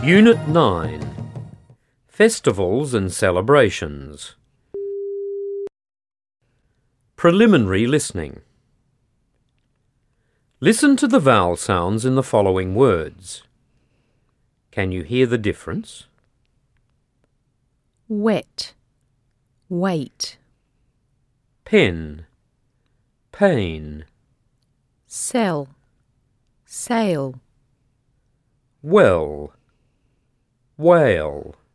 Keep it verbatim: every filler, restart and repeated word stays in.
Unit nine. Festivals and Celebrations. Preliminary listening. Listen to the vowel sounds in the following words. Can you hear the difference? Wet, wait. Pen, pain. Sell, sail. Well, whale.